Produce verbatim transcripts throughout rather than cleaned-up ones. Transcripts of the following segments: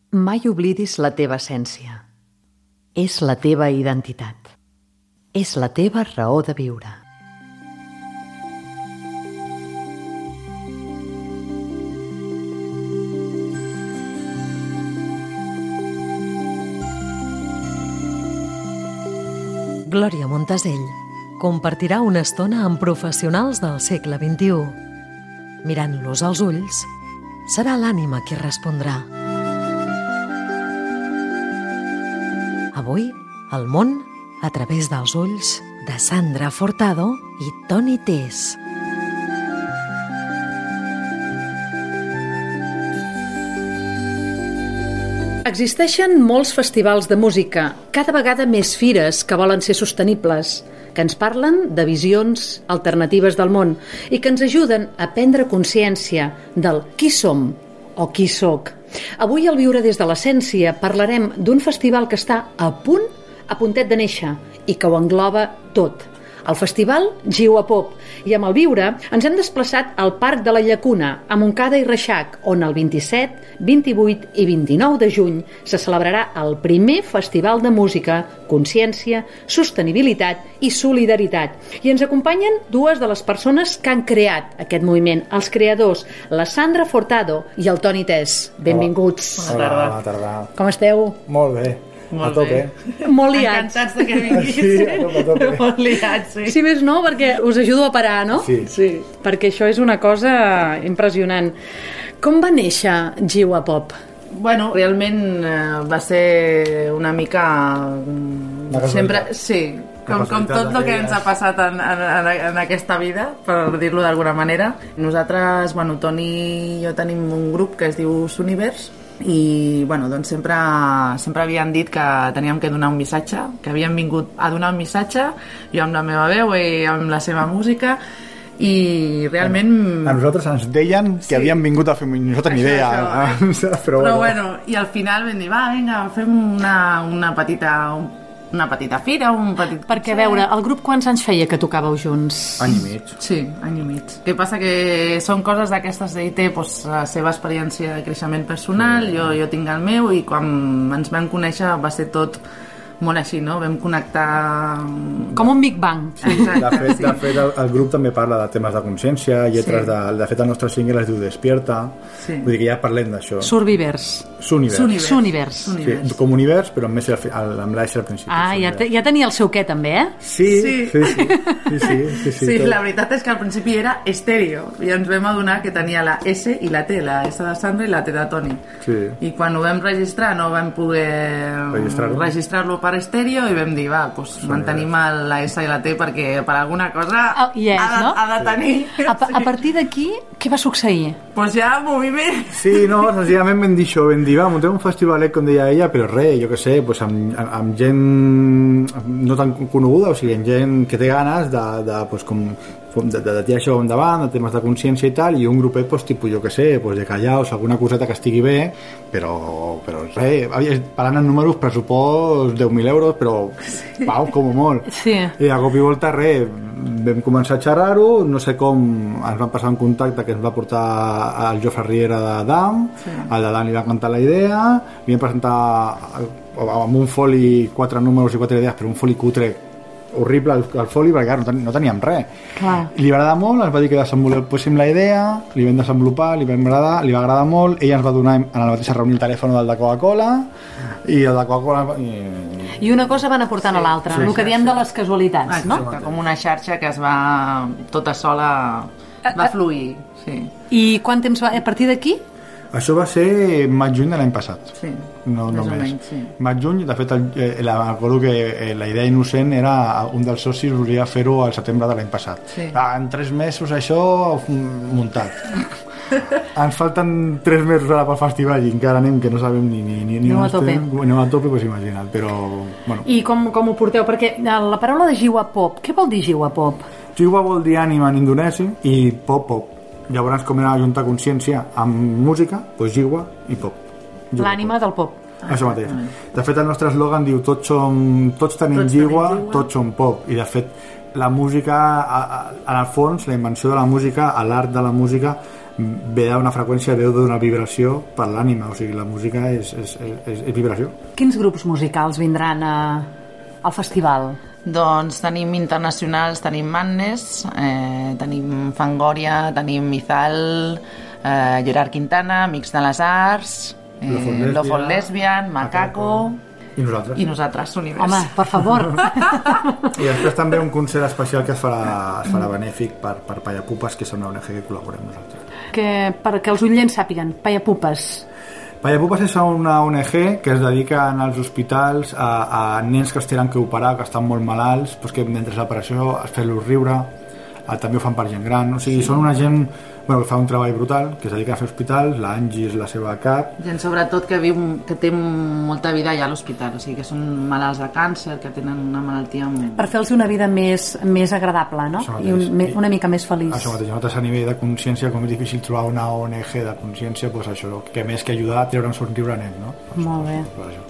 Mai oblidis la teva essència. És la teva identitat. És la teva raó de viure. Glòria Montasell compartirà una estona amb professionals del segle vint-i-u. Mirant-los als ulls, serà l'ànima qui respondrà. Avui, el món a través dels ulls de Sandra Furtado i Toni Tés. Existeixen molts festivals de música, cada vegada més fires que volen ser sostenibles, que ens parlen de visions alternatives del món i que ens ajuden a prendre consciència del qui som o qui soc. Avui, al Viure des de l'Essència, parlarem d'un festival que està a punt, a puntet de néixer, i que ho engloba tot. El festival Giuapop. I amb el Viure ens hem desplaçat al Parc de la Llacuna, a Montcada i Reixac, on el vint-i-set, vint-i-vuit i vint-i-nou de juny se celebrarà el primer festival de música, consciència, sostenibilitat i solidaritat. I ens acompanyen dues de les persones que han creat aquest moviment, els creadors, la Sandra Furtado i el Toni Tés. Benvinguts. Hola, bona tarda. Com esteu? Molt bé. Molt a tope. bé. Molt liats. Encantats de que vinguis. Sí, a tope, a tope. Molt liats, sí. Si més no, perquè us ajudo a parar, no? Sí. Sí. Perquè això és una cosa impressionant. Com va néixer Giuapop? Bueno, realment eh, va ser una mica... mm, Una casualitat. Sempre, sí, com, Una com casualitat tot el que d'aquelles. ens ha passat en, en, en, en aquesta vida, per dir-lo d'alguna manera. Nosaltres, bueno, Toni i jo tenim un grup que es diu Sunivers, i bueno, doncs sempre, sempre havien dit que teníem que donar un missatge, que havíem vingut a donar un missatge, jo amb la meva veu i amb la seva música, i realment... A nosaltres ens deien que Sí. havíem vingut a fer... No tenim Això, idea. això, Però, Però bueno. bueno, i al final vam dir, va, vinga, fem una, una petita una petita fira, un petit... Perquè, a veure, el grup quants anys feia que tocàveu junts? Any i mig. Sí, any i mig. El que passa que són coses d'aquestes d'ell té doncs, la seva experiència de creixement personal, Sí. jo, jo tinc el meu, i quan ens vam conèixer va ser tot molt així, no? Vam connectar... Com un Big Bang. Exacte, De fet, sí. de fet el, el grup també parla de temes de consciència, lletres Sí. de... De fet, el nostre single es diu Despierta, Sí. vull dir que ja parlem d'això. Survivors. Sunivers. Sunivers. Sunivers. Sí, com univers, però amb, més al fi- al, amb l'Aix al principi. Ah, ja, te, ja tenia el seu què, també, eh? Sí, sí, Sí. sí, sí, sí, sí, sí, sí, Sí, tot. la veritat és que al principi era estèreo i ens vam adonar que tenia la S i la T, la S de Sandra i la T de Toni. Sí. I quan ho vam registrar no vam poder Registrar-lo. registrar-lo per estèreo i vam dir, va, doncs mantenim el- la S i la T perquè per alguna cosa Ah, hi és, ha, de, no? ha de tenir. A, pa- a partir d'aquí, què va succeir? Doncs ja, moviment. Sí, no, senzillament vam dir això, vam dir, va, muntem un festivalet, com deia ella, però res, jo què sé, pues amb, amb, amb gent no tan coneguda, o sigui, amb gent que té ganes de, de, pues, com, de, de, de tirar això endavant, de temes de consciència i tal, i un grupet, pues, tipus, jo què sé, pues, de callaos, alguna coseta que estigui bé, però, però res, parlant en números, pressupost deu mil euros, però, pau, com a molt. Sí. I a cop i volta, res, vam començar a xerrar-ho, no sé com ens van passar un contacte que ens va portar el Jofre Riera de Dam, sí. El de Dam li va cantar la idea, li vam presentar amb un foli quatre números i quatre idees, però un foli cutre horrible el, el foli, perquè clar, no, ten, no teníem res. Clar. Li va agradar molt, ens va dir que desenvolupéssim la idea, li vam desenvolupar, li vam agradar, li va agradar molt, ella ens va donar en la mateixa reunió el telèfon del de Coca-Cola, i el de Coca-Cola... I... I una cosa van aportant a l'altra, Sí, el que sí, diem de les casualitats, no? Exacte, com una xarxa que es va tota sola, va fluir. Sí, I quant temps va... A partir d'aquí? Això va ser maig-juny de l'any passat. sí. No, no Més o més. menys, sí. Maig-juny, de fet, el, eh, la, recordo que eh, la idea innocent era un dels socis volia fer-ho al setembre de l'any passat. Sí. Ah, en tres mesos això mm, muntat. Ens falten tres mesos ara pel festival i encara anem que no sabem ni, ni, ni, ni Aneu on a tope. estem. Anem a tope, pues imagina't, però bueno. I com, com ho porteu? Perquè la paraula de Giuapop, què vol dir Giuapop? Jiwa vol dir ànima en indonesi i pop pop. Llavors, com era juntar consciència amb música, doncs Jiwa i pop. Jiwa L'ànima del pop. Això mateix. De fet, el nostre eslògan diu tots, som, tots tenim Tots lligua, tenim lligua. tots som pop. I de fet, la música, a- a- en el fons, la invenció de la música, l'art de la música, ve d'una freqüència, ve d'una vibració per l'ànima, o sigui, la música és, és, és, és vibració. Quins grups musicals vindran a, al festival? Doncs tenim internacionals, tenim Madness, eh, tenim Fangoria, tenim Mizal, eh, Gerard Quintana, Amics de les Arts, eh, Lofon Lesbian, Macaco... I nosaltres. I nosaltres, Univers. Home, per favor. I després també un concert especial que es farà, es farà benèfic per, per Payapupes, que és una O N G que col·laborem nosaltres. Que, perquè els oients sàpiguen, Payapupes. Payapupes és una O N G que es dedica als hospitals a, a nens que es tenen que operar, que estan molt malalts, doncs que mentre l'operació es fer-los riure, també ho fan per gent gran, o sigui, sí. Són una gent bueno, que fa un treball brutal, que es dedica a fer hospitals, l'Angie és la seva cap. Gent sobretot que viu, que té molta vida allà a l'hospital, o sigui, que són malalts de càncer, que tenen una malaltia... Amb... Per fer-los una vida més, més agradable, no? I un, una mica més feliç. Això mateix, nosaltres a nivell de consciència, com és difícil trobar una O N G de consciència, doncs això, que més que ajudar a treure un somriure a nens, no? Molt bé.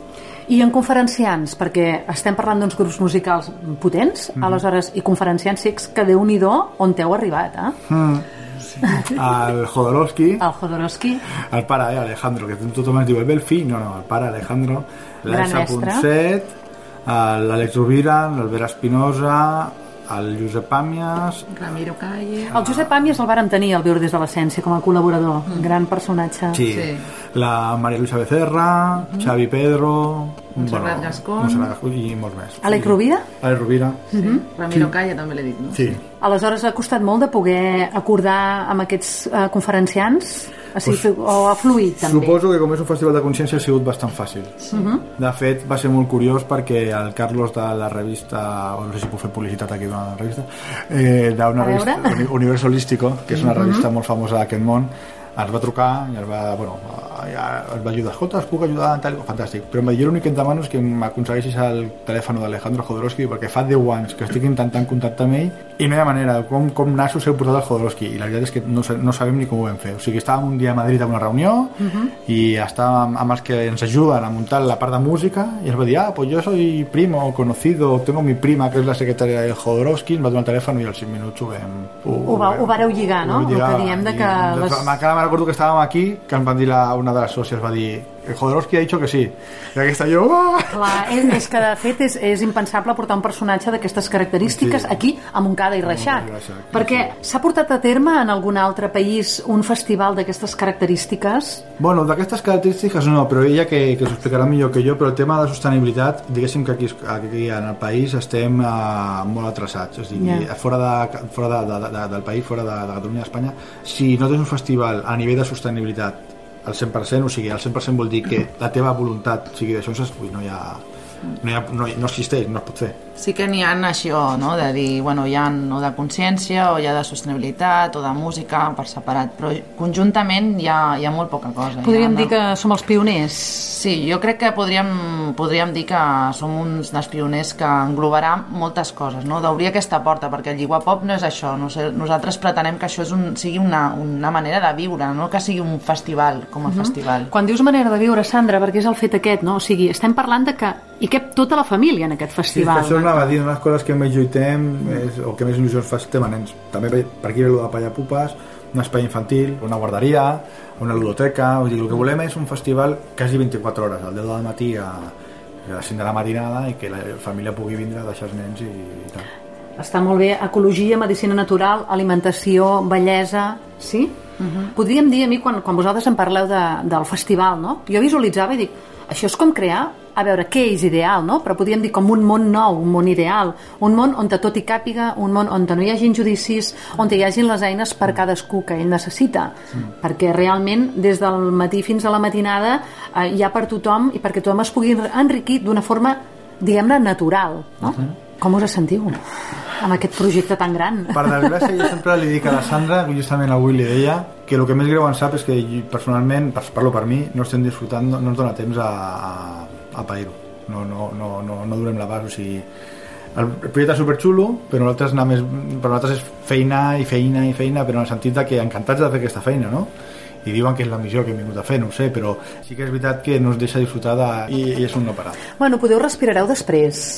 I en conferenciants, perquè estem parlant d'uns grups musicals potents, mm. aleshores, i conferenciants cecs, que Déu-n'hi-do on t'heu arribat, eh? Mm. Sí. El Jodorowsky, el Jodorowsky, el pare eh, Alejandro, que tothom es diu el bé el fill, no, no, el pare Alejandro, l'Elsa Ponset, l'Àlex Rovira, l'Albert Espinosa, el Josep Pàmies, Ramiro Calle. El Josep Pàmies el vàrem tenir al Viure des de l'Essència com a col·laborador, mm. gran personatge. Sí. sí, la Maria Luisa Becerra, mm. Xavi Pedro, Montserrat bueno, Gascón. Montserrat Gascón i molts més. Àlex Rovira? Àlex Rovira. Sí. Mm-hmm. Ramiro sí. Calle també l'he dit, no? Sí. Aleshores ha costat molt de poder acordar amb aquests uh, conferenciants? O, sigui, pues, o ha fluït també? Suposo que com és un festival de consciència ha sigut bastant fàcil. Sí. Uh-huh. De fet va ser molt curiós perquè el Carlos de la revista, o no sé si puc fer publicitat aquí d'una revista, eh, d'una revista Univers Holístico, que és una revista uh-huh. molt famosa d'aquest món, ens va trucar i ens va, bueno, ja, ens va ajudar, escolta, es puc ajudar tal, fantàstic, però em va dir l'únic que et demano és que m'aconsegueixis el telèfon d'Alejandro Jodorowsky perquè fa deu anys que estic intentant contactar amb ell i no hi ha manera, com, com nassos heu portat el Jodorowsky, i la veritat és que no, no sabem ni com ho vam fer, o sigui, estàvem un dia a Madrid a una reunió uh-huh. i estàvem amb els que ens ajuden a muntar la part de música i ens va dir, ah, pues yo soy primo, conocido, tengo mi prima que és la secretària del Jodorowsky, ens va donar el telèfon i als cinc minuts ho vam... Ho, ho, va, ho vareu lligar, no? El que diem de que... Les... M'acaba recordo que estàvem aquí, que em van dir la, una de les sòcies va dir, el Jodorowsky ha dicho que sí, i aquesta jo... Oh! Clar, és, és que de fet és, és impensable portar un personatge d'aquestes característiques sí. aquí a Montcada i Reixac, Reixac perquè sí. s'ha portat a terme en algun altre país un festival d'aquestes característiques? Bueno, d'aquestes característiques no, però ella que, que s'ho explicarà millor que jo, però el tema de la sostenibilitat, diguéssim que aquí, aquí en el país estem uh, molt atrasats, és a dir, yeah. fora, de, fora de, de, de, del país, fora de, de Catalunya i Espanya, si no tens un festival a nivell de sostenibilitat al cent per cent, o sigui, al cent per cent vol dir que la teva voluntat sigui d'això, ui, no hi ha... No, hi ha, no, no existeix, no es pot fer. Sí que n'hi ha això, no? De dir, bueno, hi ha o de consciència o hi ha de sostenibilitat o de música per separat, però conjuntament hi ha, hi ha molt poca cosa. Podríem ha, dir que som els pioners? Sí, jo crec que podríem, podríem dir que som uns dels pioners que englobarà moltes coses, no? D'obrir aquesta porta, perquè el Lliguapop no és això, no sé, nosaltres pretenem que això és un, sigui una, una manera de viure, no que sigui un festival com a uh-huh. festival. Quan dius manera de viure, Sandra, perquè és el fet aquest, no? O sigui, estem parlant de que hi cap tota la família en aquest festival. Sí, això anava a dir, una de les coses que més lluitem és, o que més il·lusions fa estem a nens. També per aquí ve el de Payapupes, un espai infantil, una guarderia, una ludoteca, o sigui, el que volem és un festival quasi vint-i-quatre hores, al deu del matí a, a les cinc de la matinada, i que la família pugui vindre a deixar els nens i, i tal. Està molt bé, ecologia, medicina natural, alimentació, bellesa, sí? Uh-huh. Podríem dir a mi, quan, quan vosaltres em parleu de, del festival, no? Jo visualitzava i dic, això és com crear, a veure què és ideal, no? Però podríem dir com un món nou, un món ideal, un món on tot hi càpiga, un món on no hi hagin judicis, on hi hagin les eines per cadascú que ell necessita, mm. perquè realment des del matí fins a la matinada eh, hi ha per tothom i perquè tothom es pugui enriquir d'una forma, diguem-ne, natural, no? Uh-huh. Com us sentiu amb aquest projecte tan gran? Per desgràcia, jo sempre li dic a la Sandra, justament avui li deia, que el que més greu em sap és que personalment, parlo per mi, no estem disfrutant, no ens dona temps a, a, a pair-ho. No, no, no, no, no durem l'abast, o sigui, el projecte és superxulo, però nosaltres, anar més, per nosaltres és feina i feina i feina, però en el sentit de que encantats de fer aquesta feina, no? I diuen que és la missió que hem vingut a fer, no ho sé, però sí que és veritat que no es deixa disfrutar de... I, i és un no parar. Bueno, podeu respirareu després.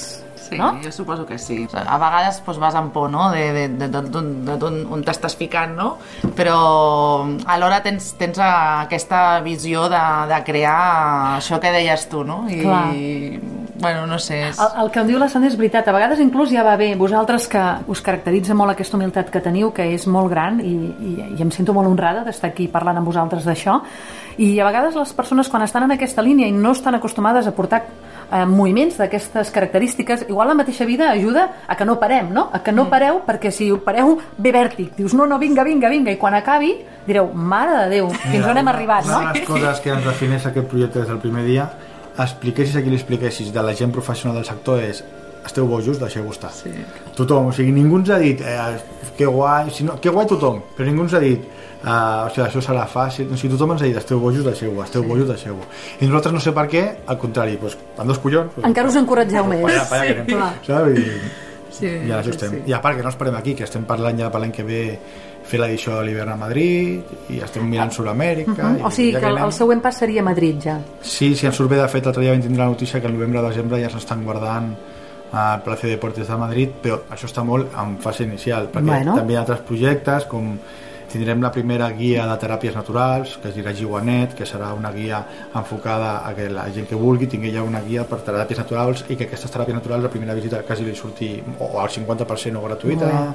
Sí, no? jo suposo que sí. A vegades doncs, vas amb por, no?, de, de, de, de, de, de, de on t'estàs ficant, no? Però alhora tens, tens aquesta visió de, de crear això que deies tu, no? I, Clar. bueno, no sé... És... El, el que em diu la Sandra és veritat, a vegades inclús ja va bé, vosaltres que us caracteritza molt aquesta humilitat que teniu, que és molt gran, i, i, i em sento molt honrada d'estar aquí parlant amb vosaltres d'això, i a vegades les persones quan estan en aquesta línia i no estan acostumades a portar eh, moviments d'aquestes característiques, igual la mateixa vida ajuda a que no parem, no? A que no pareu, perquè si pareu ve vèrtic, dius no, no, vinga, vinga, vinga, i quan acabi direu, mare de Déu, fins on hem arribat, no? Una de les coses que ens defineix aquest projecte des del primer dia, expliquessis a qui li expliquessis de la gent professional del sector és esteu bojos, deixeu-vos estar. Sí. Tothom, o sigui, ningú ens ha dit eh, que guai, si no, que guai tothom, però ningú ens ha dit Uh, o sigui, això serà fàcil, o sigui, tothom ens ha dit esteu bojos, deixeu-ho, esteu sí. bojos, deixeu-ho, i nosaltres no sé per què, al contrari, doncs, amb dos collons doncs, encara us encoratgeu més, palla, palla, que anem, saps? I, sí, i ara això estem, sí. i a part que no esperem aquí, que estem parlant ja per l'any que ve fer l'edició de l'hivern a Madrid i estem mirant Sud-amèrica, uh -huh. o sigui que, que el, el següent pas seria Madrid ja. Sí, si ens surt bé, de fet l'altre dia vam tindre la notícia que el novembre o desembre ja s'estan guardant al Palacio de Deportes de Madrid, però això està molt en fase inicial, perquè bueno. també hi ha altres projectes com tindrem la primera guia de teràpies naturals que es dirà Giwanet, que serà una guia enfocada a que la gent que vulgui tingui ja una guia per teràpies naturals i que aquestes teràpies naturals la primera visita quasi li surti o al cinquanta per cent o gratuïta.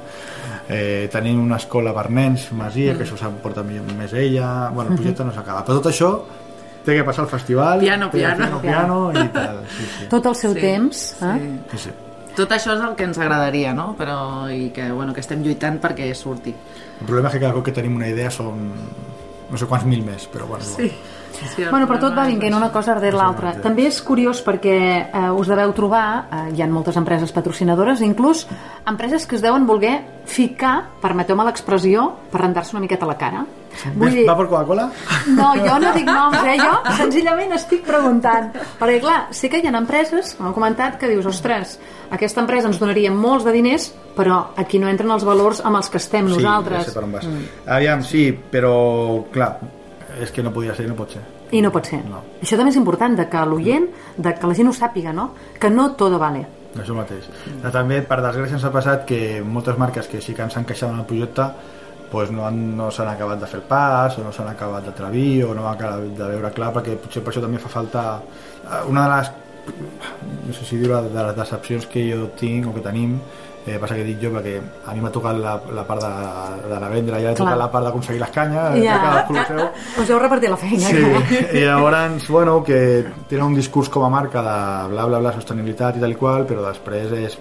Eh, tenim una escola per nens Masia, mm. que això s'emporta més ella. Bueno, el projecte no s'acaba, però tot això té que passar al festival, piano, piano, piano, piano i tal. Sí, sí. Tot el seu sí, temps, eh? sí. Sí, sí. Tot això és el que ens agradaria, no? Però, i que, bueno, que estem lluitant perquè surti. El problema és que cada cop que tenim una idea són no sé quants mil més, però bueno. Sí. Sí, bueno, però tot va vinguent una cosa darrere l'altra. També és curiós perquè eh, us deveu trobar, eh, hi ha moltes empreses patrocinadores, inclús empreses que es deuen voler ficar, permeteu-me l'expressió, per rentar-se una miqueta la cara. Vull dir... Va per Coca-Cola? No, jo no dic noms, eh? Jo senzillament estic preguntant. Perquè, clar, sé que hi ha empreses, m'han comentat, que dius, ostres, aquesta empresa ens donaria molts de diners, però aquí no entren els valors amb els que estem nosaltres. Sí, ja sé per on vas. Mm. Aviam, sí, però, clar, és que no podia ser i no pot ser. I no pot ser. No. Això també és important, de que l'oient, de que la gent ho sàpiga, no? Que no todo vale. Això mateix. Mm. També, per desgràcia, ens ha passat que moltes marques que sí que ens han queixat en el projecte pues no, han, no s'han acabat de fer el pas o no s'han acabat d'atrevir o no han acabat de veure clar, perquè potser per això també fa falta una de les no sé si dir de les decepcions que jo tinc o que tenim, eh, passa que dic jo perquè a mi m'ha tocat la, la part de, de la vendre, ja he tocat la part d'aconseguir les canyes, ja. Cada col·lecció. Us heu repartit la feina. Sí, i llavors, bueno, que tenen un discurs com a marca de bla bla bla, sostenibilitat i tal i qual, però després és...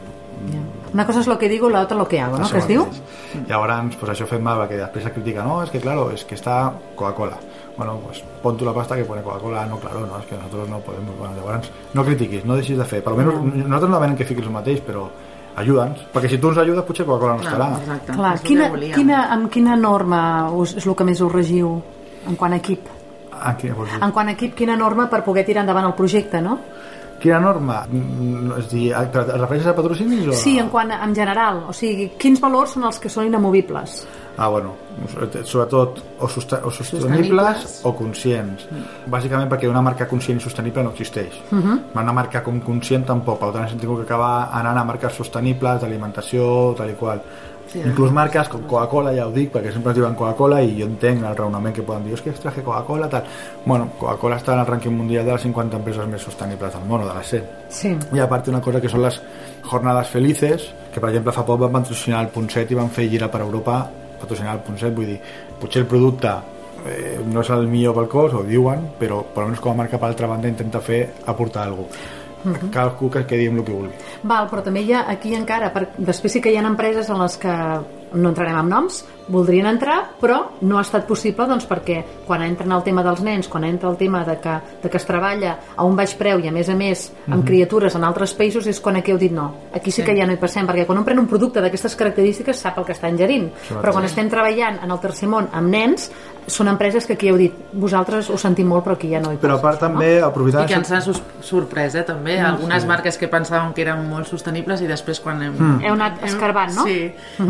Una cosa és lo que digo, la otra lo que hago, ¿no? Que es diu? Llavors, pues això fet mal, perquè després se critica, no, es que claro, es que está Coca-Cola. Bueno, pues pon tu la pasta que pone Coca-Cola, no, claro, no, es que nosotros no podemos. Bueno, llavors, no critiquis, no deixis de fer. Per almenys, no. nosaltres no venem que fiquis el mateix, però ajuda'ns, perquè si tu ens ajudes potser Coca-Cola no estarà. No, exacte. Clar, quina, quina, amb quina norma us, és el que més us regiu en quant a equip? Ah, quina, en quant a equip, quina norma per poder tirar endavant el projecte, no? Quina norma? És dir, et refereixes a patrocinis? O... Sí, en quant a, en general. O sigui, quins valors són els que són inamovibles? Ah, bueno, sobretot o, sosta o sostenibles o conscients. Mm. Bàsicament perquè una marca conscient i sostenible no existeix. Uh -huh. Una marca com conscient tampoc. Per tant, hem tingut que acabar anant a marques sostenibles d'alimentació, tal i qual. Sí, inclús marques com Coca-Cola, ja ho dic, perquè sempre es diuen Coca-Cola i jo entenc el raonament que poden dir, és que es traje Coca-Cola, tal. Bueno, Coca-Cola està en el rànquing mundial de les cinquanta empreses més sostenibles del món, o de les cent. Sí. I a part una cosa que són les jornades felices, que per exemple fa poc van patrocinar el Punt set i van fer gira per Europa patrocinar el Punt set, vull dir, potser el producte eh, no és el millor pel cos, ho diuen, però per almenys com a marca per altra banda intenta fer aportar alguna cosa. Uh-huh. Cadascú que es quedi amb el que vulgui. Val, però també hi ha aquí encara, per, després sí que hi ha empreses en les que no entrarem amb noms, voldrien entrar, però no ha estat possible doncs, perquè quan entren el tema dels nens, quan entra el tema de que, de que es treballa a un baix preu i a més a més amb uh-huh. criatures en altres països, és quan aquí heu dit no. Aquí sí, sí que ja no hi passem, perquè quan un pren un producte d'aquestes característiques sap el que està ingerint, sí, però quan estem treballant en el tercer món amb nens, són empreses que aquí heu dit, vosaltres ho sentim molt, però aquí ja no hi passa. Però a part també, no? aprofitant... I que ens ha sorprès, eh, també, mm, algunes sí. marques que pensàvem que eren molt sostenibles i després quan hem... Mm. Heu anat escarbant, no? Sí, mm-hmm. hem vist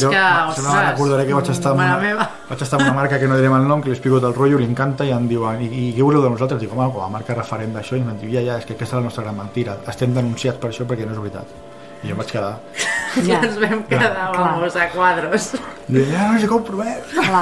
això, que, això no recordaré que vaig estar, amb una, vaig estar amb una marca que no direm el nom, que li explico del rotllo, li encanta i em diuen, i, i què voleu de nosaltres? Dic, home, com a marca referent d'això, i em diu, ja, ja, és que aquesta és la nostra gran mentira, estem denunciats per això perquè no és veritat. I jo em vaig quedar. Ja ens vam quedar, vamos, a quadros. I ja no sé com provem. Clar.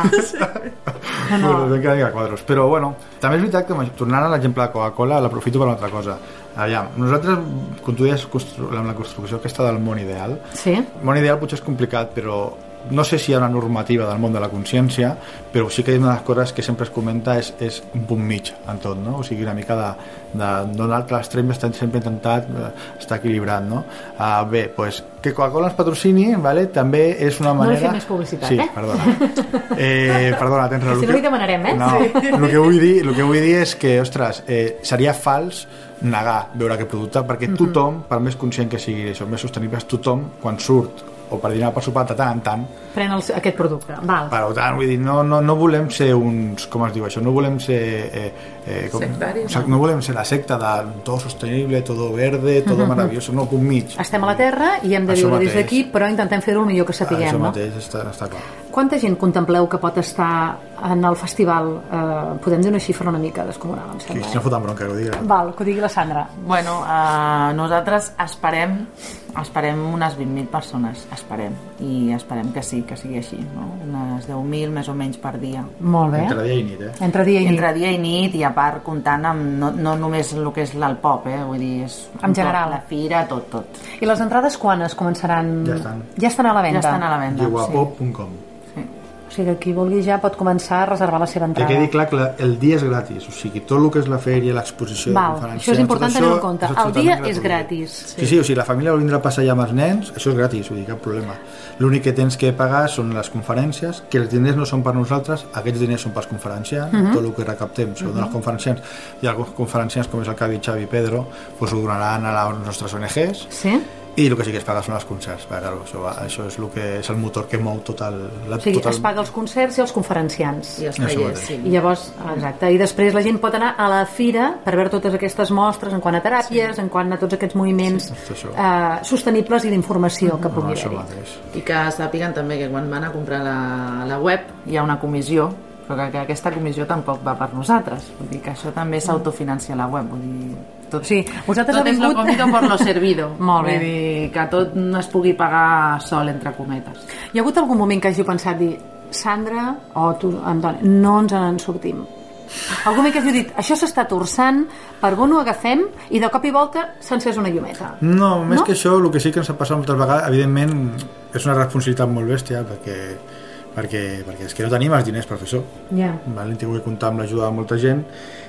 No, no. Bueno, vam quedar a quadros. Però, bueno, també és veritat que, tornant a l'exemple de Coca-Cola, l'aprofito per una altra cosa. Aviam, nosaltres, quan tu deies constru... amb la construcció aquesta del món ideal, sí. El món ideal potser és complicat, però no sé si hi ha una normativa del món de la consciència, però sí que una de les coses que sempre es comenta és, és un punt mig en tot, no? O sigui, una mica de, de donar que l'extrem està sempre intentat eh, estar equilibrat, no? Uh, bé, doncs, que Coca-Cola ens patrocini, vale? També és una manera... No li fem més publicitat, sí, eh? perdona. Eh, perdona, tens raó. Si no li demanarem, eh? No, sí. el, que vull dir, el que vull dir és que, ostres, eh, seria fals negar veure aquest producte, perquè tothom, per més conscient que sigui això, més sostenible, és tothom, quan surt o per dinar per sopar de tant en tant pren el, aquest producte, val. Per tant, vull dir, no, no, no volem ser uns, com es diu això, no volem ser eh, eh, com, sectaris, no? No volem ser la secta de todo sostenible, todo verde, todo uh-huh. maravilloso, no, punt mig. Estem a la Terra i hem de Això viure mateix. des d'aquí, però intentem fer-ho el millor que sapiguem, això no? mateix, està, està clar. Quanta gent contempleu que pot estar en el festival? Eh, podem dir una xifra una mica descomunal, em Sí, sembla. si no foten bronca, que ho digui. Val, que ho digui la Sandra. Bueno, uh, nosaltres esperem esperem unes vint mil persones, esperem, i esperem que sí, que sigui així, no? Unes deu mil més o menys per dia. Molt bé. Entre dia i nit, eh? Entre dia i nit. Entre dia i nit, i a part comptant amb no, no només el que és l'Alpop, eh? Vull dir, és en general. Tot, la fira, tot, tot. I les entrades quan es començaran? Ja estan. Ja estan a la venda? Ja estan a la venda, Lliuapop punt com. sí. O sigui que qui vulgui ja pot començar a reservar la seva Que entrada. quedi clar que la, el dia és gratis, o sigui, tot el que és la fèria, l'exposició, Val, conferència... això és important tenir en compte. El dia és gratuït. gratis. Sí. sí, sí, o sigui, la família vol vindre a passar ja amb els nens, això és gratis, vull dir, cap problema. L'únic que tens que pagar són les conferències, que els diners no són per nosaltres, aquests diners són pels conferenciants, uh -huh. tot el que recaptem són uh -huh. dels conferenciants, i alguns conferenciants, com és el que ha dit Xavi i Pedro, pues ho donaran a les nostres O N Ges, Sí? i el que sí que es paga són els concerts, perquè, claro, això, va, això és el que és el motor que mou tot el... La, O sigui, tot el... es paga els concerts i els conferenciants. I els Això tallers, mateix. sí. I llavors, exacte, i després la gent pot anar a la fira per veure totes aquestes mostres en quant a teràpies, sí. en quant a tots aquests moviments Sí, eh, sostenibles i d'informació que pugui No, això haver-hi. mateix. I que sàpiguen també que quan van a comprar la, la web hi ha una comissió, però que, que aquesta comissió tampoc va per nosaltres. Vull dir que això també s'autofinancia la web. Vull dir, tot, Sí, vosaltres tot heu és lo vingut- comido por lo servido. Molt bé. Vull dir que tot no es pugui pagar sol, entre cometes. Hi ha hagut algun moment que hàgiu pensat dir Sandra o tu, Antoni, no ens en sortim? Algun moment que hàgiu dit això s'està torçant, per on ho agafem i de cop i volta s'encés una llumeta? No, més No? que això, el que sí que ens ha passat moltes vegades, evidentment, és una responsabilitat molt bèstia, perquè, perquè, perquè és que no tenim els diners per fer això. Ja. Vale? Hem tingut que comptar amb l'ajuda de molta gent,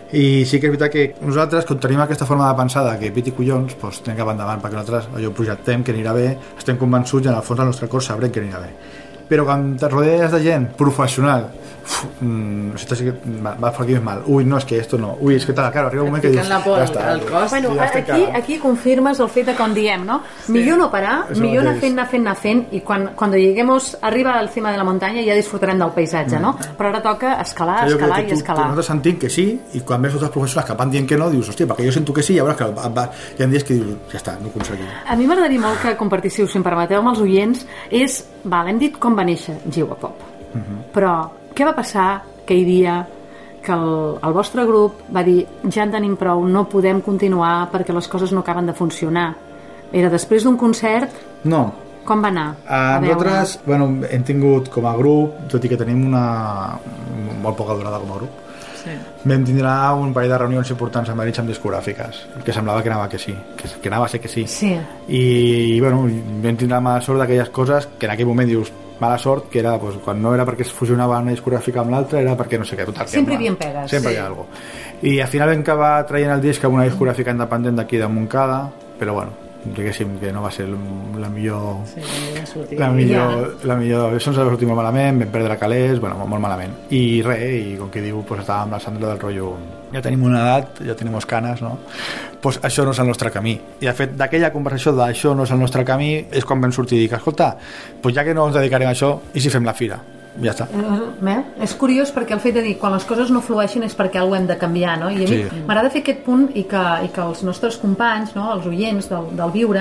i sí que és veritat que nosaltres, quan tenim aquesta forma de pensar de que piti collons, doncs tenim cap endavant, perquè nosaltres allò projectem que anirà bé, estem convençuts i en el fons del nostre cor sabrem que anirà bé. Però quan te rodees de gent professional, uf, mm, esto sí que va, va por aquí es mal, uy, no, es que esto no, uy, es que tal, claro, arriba un moment que dius, Fiquen la por ja està, al cos. Bueno, ja estic aquí, cagant. aquí confirmes el fet de com diem, ¿no? Sí. Millor no parar, Eso millor anar mateix. fent, anar fent, anar fent, i quan, cuando lleguemos arriba al cima de la muntanya ja disfrutarem del paisatge, no? Però ara toca escalar, Jo crec escalar que i tu, tu, escalar. nosaltres sentim que sí, i quan veus altres professionals que van dient que no, dius, hòstia, perquè jo sento que sí, i llavors que va, va, hi ha dies que dius, ja està, no ho aconseguim. A mi m'agradaria molt que compartíssiu, si em permeteu, amb els oients, és, val, hem dit com va néixer Lliuapop, uh -huh. però què va passar aquell dia que el, el vostre grup va dir ja en tenim prou, no podem continuar perquè les coses no acaben de funcionar? Era després d'un concert? No, Com va anar? Uh, nosaltres bueno, hem tingut com a grup, tot i que tenim una molt poca durada com a grup, Sí. vam tindre un parell de reunions importants a Madrid amb discogràfiques, que semblava que anava que sí, que, que anava a ser que sí. Sí. I, i bueno, vam tindre la mala sort d'aquelles coses que en aquell moment dius mala sort, que era pues, quan no era perquè es fusionava una discogràfica amb l'altra, era perquè no sé què, total. Que Sempre hi va, havia pegues. Sempre Sí. hi ha alguna cosa. I al final vam acabar traient el disc amb una discogràfica independent d'aquí de Montcada, però bueno, diguéssim que no va ser la millor Sí, ja sortia. la millor, la millor això ens va sortir molt malament, vam perdre calés, bueno, molt malament, i res, i com que diu, pues, estàvem amb la Sandra del rotllo ja tenim una edat, ja tenim canes, no? Pues això no és el nostre camí, i de fet d'aquella conversació d'això no és el nostre camí és quan vam sortir i dir, escolta, pues ja que no ens dedicarem a això, i si fem la fira? Ja està. Eh, és curiós perquè el fet de dir quan les coses no flueixen és perquè alguna hem de canviar, no? I a mi Sí. m'agrada fer aquest punt i que, i que els nostres companys, no? Els oients del, del Viure,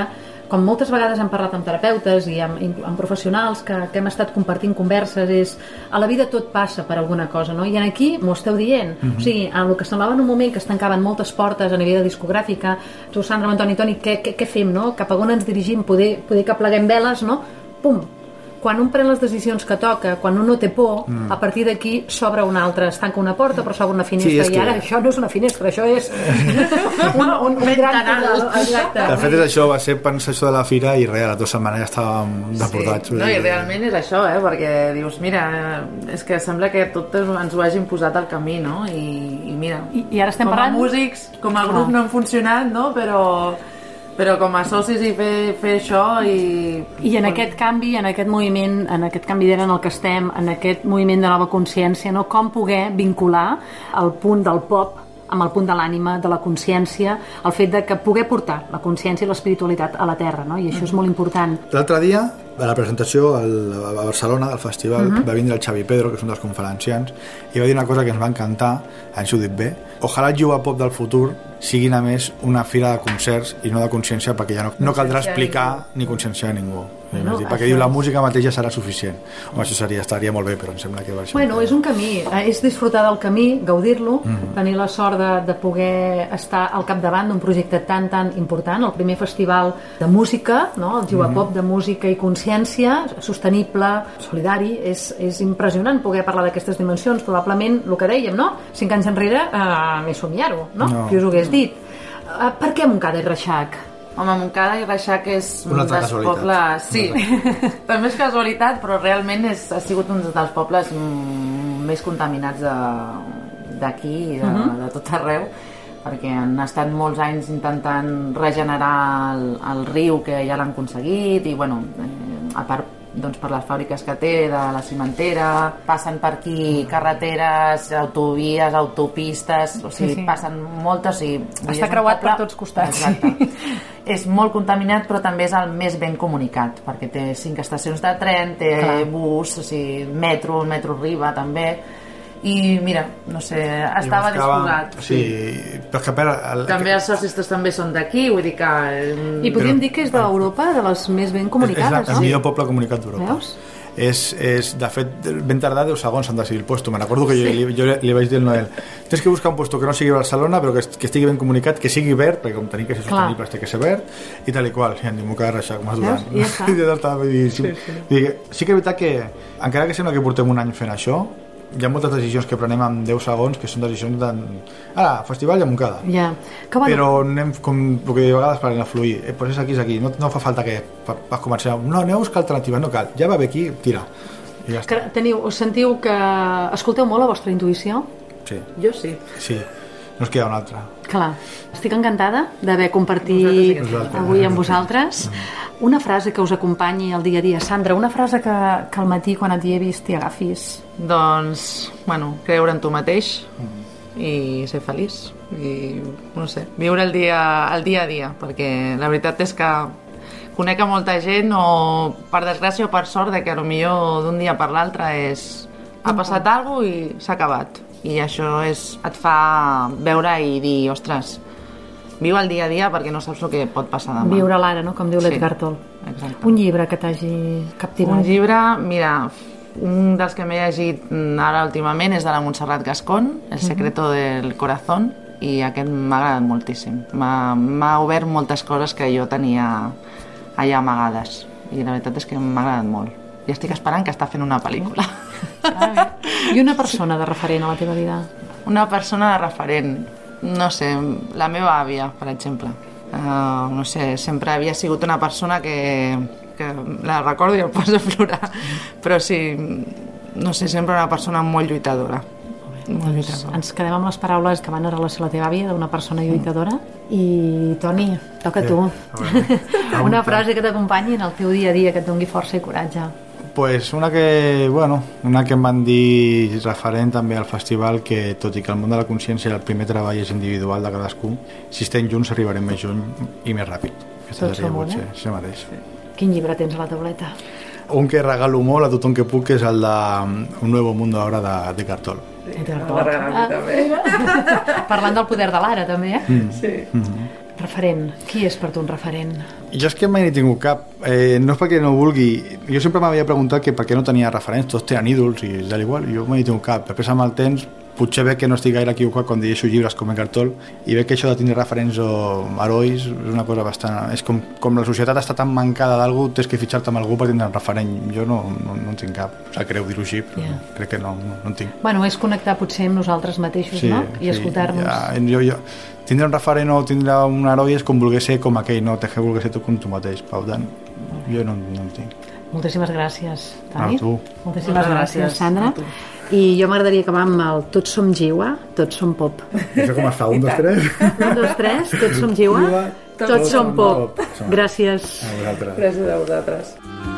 com moltes vegades hem parlat amb terapeutes i amb, amb professionals que, que hem estat compartint converses, és a la vida tot passa per alguna cosa, no? I en aquí m'ho esteu dient, mm-hmm. o sigui, en el que semblava en un moment que es tancaven moltes portes a nivell de discogràfica, tu, Sandra, Antoni, Toni, què, què, què fem, no? Cap a on ens dirigim, poder, poder que pleguem veles, no? Pum! Quan un pren les decisions que toca, quan un no té por, mm. a partir d'aquí s'obre una altra, es tanca una porta però s'obre una finestra, sí, i ara que... això no és una finestra, això és un, un, un gran canal. Exacte. De fet és això, va ser pensar això de la fira i res, a les dues setmanes ja estàvem deportats. Sí. No, i realment és això, eh? Perquè dius, mira, és que sembla que tot ens ho hagin posat al camí, no? I, i mira, I, i ara estem com parlant... a músics, com a grup no han funcionat, no? Però... però com a socis i fer, fer això i... I en aquest canvi, en aquest moviment, en aquest canvi d'era en el que estem, en aquest moviment de nova consciència, no? Com poder vincular el punt del pop amb el punt de l'ànima, de la consciència, el fet de que poder portar la consciència i l'espiritualitat a la Terra, no? I això és molt important. L'altre dia, a la presentació al, a Barcelona del festival, uh-huh. va vindre el Xavi Pedro, que és un dels conferenciants, i va dir una cosa que ens va encantar, ens ho dit bé: ojalà el Jove Pop del futur siguin a més una fira de concerts i no de consciència, perquè ja no, no caldrà explicar ni conscienciar a ningú. No, dir, perquè diu la música mateixa serà suficient. Home, això seria, estaria molt bé, però em sembla que va ser... Bueno, és un camí, és disfrutar del camí, gaudir-lo, mm. tenir la sort de, de poder estar al capdavant d'un projecte tan, tan important, el primer festival de música, no? El Jove Pop mm. de música i consciència, sostenible, solidari, és, és impressionant poder parlar d'aquestes dimensions. Probablement, el que dèiem, no? Cinc anys enrere, uh, més somiar-ho, no? no? Qui us ho hagués dit. Uh, per què Montcada i Reixac? Home, Montcada i Reixac és un dels pobles... Sí, també és casualitat, però realment és, ha sigut un dels pobles més contaminats d'aquí i de, uh-huh. de tot arreu, perquè han estat molts anys intentant regenerar el, el riu, que ja l'han aconseguit, i bueno, eh, a part doncs per les fàbriques que té, de la cimentera, passen per aquí carreteres, autovies, autopistes, o sigui, sí, sí. passen moltes... O sigui, està creuat poble... per tots costats. Exacte. És molt contaminat, però també és el més ben comunicat, perquè té cinc estacions de tren, té Clar. bus, o sigui, metro, el metro Riba també, i mira, no sé, estava disposat. Sí, però que per... El... També els socis també són d'aquí, vull dir que... I podríem però... dir que és d'Europa, de les més ben comunicades, és, és no? el millor poble comunicat d'Europa. Veus? És, és, de fet, ben tardar deu segons han decidit el puesto. Me recordo que sí. jo, li, jo li vaig dir al Noel: tens que buscar un puesto que no sigui Barcelona, però que, que estigui ben comunicat, que sigui verd, perquè com tenim que ser sostenible té que ser verd, i tal i qual. I em diu, m'ho queda reixat, m'has durant. I ja està. I sí, sí. sí que és veritat que, encara que sembla que portem un any fent això, hi ha moltes decisions que prenem en deu segons que són decisions de... Ara, festival i a Montcada. Ja. Que bueno. Però anem, com el que de vegades parlem a fluir, eh, pues és aquí, és aquí, no, no fa falta que vas començar, no, aneu a buscar alternatives, no cal, ja va bé aquí, tira. I ja que teniu, us sentiu que escolteu molt la vostra intuïció? Sí. Jo sí. Sí, no us queda una altra. Clar, estic encantada d'haver compartit avui amb vosaltres. Una frase que us acompanyi al dia a dia. Sandra, una frase que, que al matí quan et hi he vist t'hi agafis. Doncs, bueno, creure en tu mateix i ser feliç i, no sé, viure el dia, el dia a dia, perquè la veritat és que conec a molta gent, o per desgràcia o per sort, de que potser d'un dia per l'altre és ha passat alguna cosa i s'ha acabat, i això és, et fa veure i dir, ostres, viu el dia a dia perquè no saps el que pot passar demà. Viure l'ara, no? Com diu l'Edgar Toll. Exacte. Un llibre que t'hagi captivat? Un llibre, mira, un dels que m'he llegit ara últimament és de la Montserrat Gascon, El secreto del corazón, i aquest m'ha agradat moltíssim. M'ha obert moltes coses que jo tenia allà amagades, i la veritat és que m'ha agradat molt. I estic esperant que està fent una pel·lícula. Ah, I una persona de referent a la teva vida? Una persona de referent, no sé, la meva àvia, per exemple. Uh, no sé, sempre havia sigut una persona que, que la recordo i em poso a plorar, però sí, no sé, sempre una persona molt lluitadora. Molt lluitadora. Ens quedem amb les paraules que van a relació a la teva àvia, d'una persona lluitadora. I Toni, toca a tu. Una frase que t'acompanyi en el teu dia a dia, que et doni força i coratge. Pues una que, bueno, una que em van dir referent també al festival, que tot i que el món de la consciència el primer treball és individual de cadascú, si estem junts arribarem més juny i més ràpid. Tot som un, eh? Sí, mateix. Quin llibre tens a la tauleta? Un que regalo molt a tothom que puc és el de Un nuevo mundo ahora de, de Eckhart Tolle. Sí, Edgar em Todd. va regalar a mi també. Parlant del poder de l'ara, també, eh? Mm. Sí. Mm-hmm. Referent. Qui és per tu un referent? Jo és que mai n'he tingut cap. Eh, no és perquè no vulgui. Jo sempre m'havia preguntat que per què no tenia referents. Tots tenen ídols i és igual. Jo mai n'he tingut cap. Després amb el temps potser veig que no estic gaire equivocat quan llegeixo llibres com Eckhart Tolle i veig que això de tindre referents o herois és una cosa bastant... És com, com la societat està tan mancada d'algú, tens que fitxar-te amb algú per tindre un referent. Jo no, no, no en tinc cap. Sap greu dir-ho així, però Yeah. crec que no, no, no en tinc. Bueno, és connectar potser amb nosaltres mateixos, no? I escoltar-nos. Ja, jo, jo, tindre un referent o tindre un heroi és com voler ser com aquell, no? Tens que voler ser tu com tu mateix. Per tant, jo no, no en tinc. Moltíssimes gràcies, A Toni. tu. Moltíssimes Moltes gràcies, gràcies, Sandra. a tu. I jo m'agradaria acabar amb el Tots som Giua, tots som pop. Això com es fa? Un, dos, tres? Un, dos, tres, tots som Giua, Giua, tots som pop. Som. Gràcies. A vosaltres. Gràcies a vosaltres.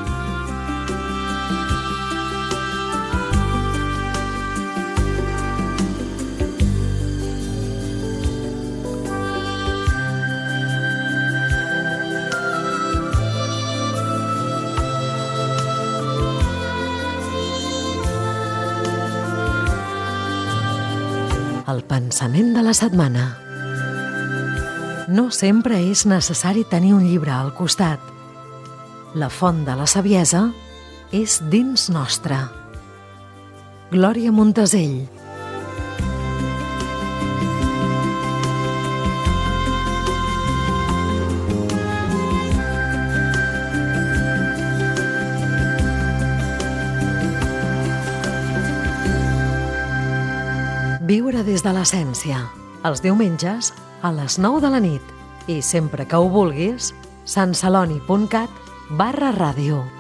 El pensament de la setmana. No sempre és necessari tenir un llibre al costat. La font de la saviesa és dins nostra. Glòria Montesell. Viure des de l'essència. Els diumenges a les nou de la nit. I sempre que ho vulguis, santceloni punt cat barra ràdio.